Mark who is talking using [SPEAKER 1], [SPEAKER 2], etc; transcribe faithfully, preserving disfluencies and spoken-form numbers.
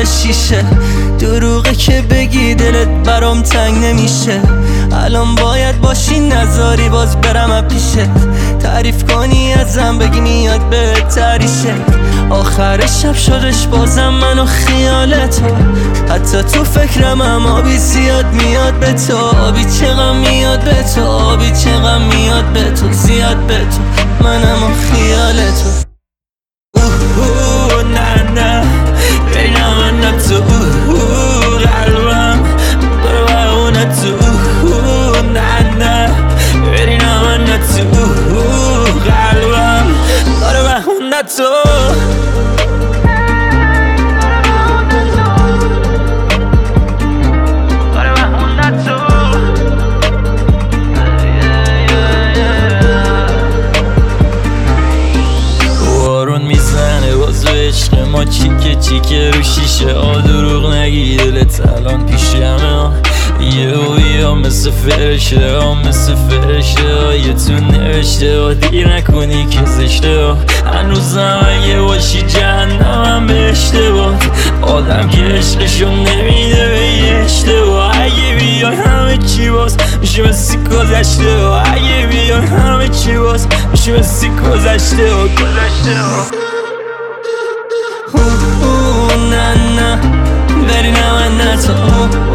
[SPEAKER 1] کنار شیشه. دروغه که بگی دلت برام تنگ نمیشه. الان باید باشی نذاری باز برم از پیشت. تعریف کنی ازم بگی میاد بهتریشه. آخر شب شدش بازم من و خیال تو. حتی تو فکرم هم آبی زیاد میاد به تو. آبی چقدر میاد به تو. آبی چقدر میاد به تو. زیاد به تو منم و خیال تو. اوه اوه نه نه بینم من تو. اوه اوه قلبم برو بهونه تو. اوه اوه نه نه بینم من تو. اوه اوه قلبم برو بهونه تو. ما چیکه چیکه رو شیشه آ دروغ نگی دلت الان پیشمه. یه و یا مثل فرشته ها مثل فرشته ها یه تو نوشته ها دیر نکنی که زشته ها. هنوزم اگه باشی جهنمم به اشتباه. آدم که عشقشو نمیده به یه اشتباه. اگه بیای همه چی باز میشه مثل گذشته ها. اگه بیای همه چی باز میشه مثل گذشته ها. گذشته ها اوه اوه نه نه بری نه من نه تو.